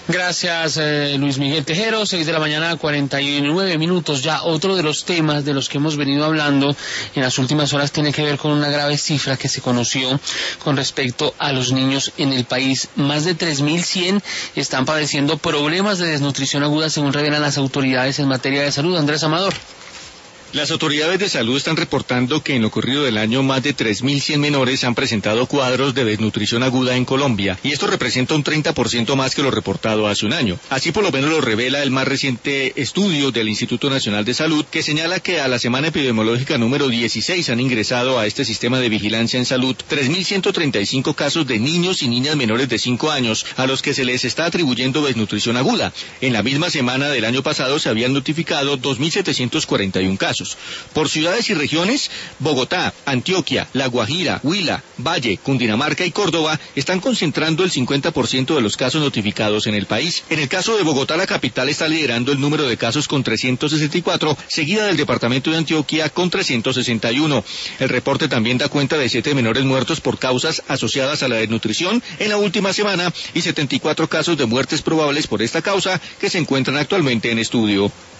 Gracias, Luis Miguel Tejero. 6 de la mañana, 49 minutos. Ya otro de los temas de los que hemos venido hablando en las últimas horas tiene que ver con una grave cifra que se conoció con respecto a los niños en el país. Más de 3.100 están padeciendo problemas de desnutrición aguda, según revelan las autoridades en materia de salud. Andrés Amador. Las autoridades de salud están reportando que en lo corrido del año más de 3.100 menores han presentado cuadros de desnutrición aguda en Colombia, y esto representa un 30% más que lo reportado hace un año. Así por lo menos lo revela el más reciente estudio del Instituto Nacional de Salud, que señala que a la semana epidemiológica número 16 han ingresado a este sistema de vigilancia en salud 3.135 casos de niños y niñas menores de 5 años a los que se les está atribuyendo desnutrición aguda. En la misma semana del año pasado se habían notificado 2.741 casos. Por ciudades y regiones, Bogotá, Antioquia, La Guajira, Huila, Valle, Cundinamarca y Córdoba están concentrando el 50% de los casos notificados en el país. En el caso de Bogotá, la capital está liderando el número de casos con 364, seguida del departamento de Antioquia con 361. El reporte también da cuenta de 7 menores muertos por causas asociadas a la desnutrición en la última semana y 74 casos de muertes probables por esta causa que se encuentran actualmente en estudio.